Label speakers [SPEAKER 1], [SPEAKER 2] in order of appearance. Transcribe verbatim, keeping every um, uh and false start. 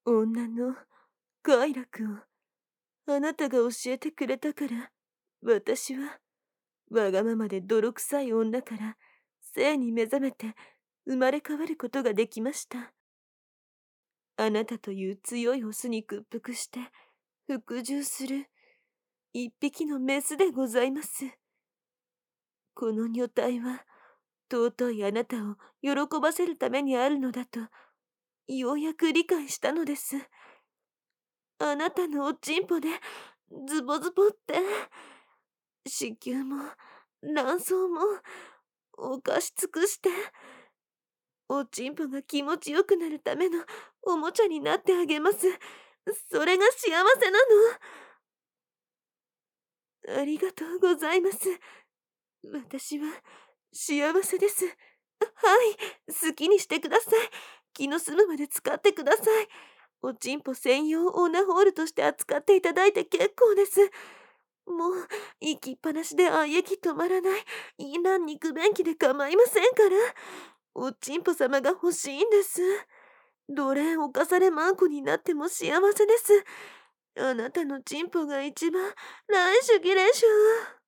[SPEAKER 1] 女の快楽をあなたが教えてくれたから、私はわがままで泥臭い女から性に目覚めて生まれ変わることができました。あなたという強いオスに屈服して服従する一匹のメスでございます。この女体は尊いあなたを喜ばせるためにあるのだと、ようやく理解したのです。あなたのおちんぽでズボズボって、子宮も卵巣も犯し尽くして、おちんぽが気持ちよくなるためのおもちゃになってあげます。それが幸せなの。ありがとうございます。私は幸せです。はい、好きにしてください。気の済むまで使ってください。おちんぽ専用オナホールとして扱っていただいて結構です。もう、行きっぱなしで愛液止まらない、イラン肉便器で構いませんから。おちんぽ様が欲しいんです。奴隷侵されマンコになっても幸せです。あなたのちんぽが一番、来週儀礼しょ。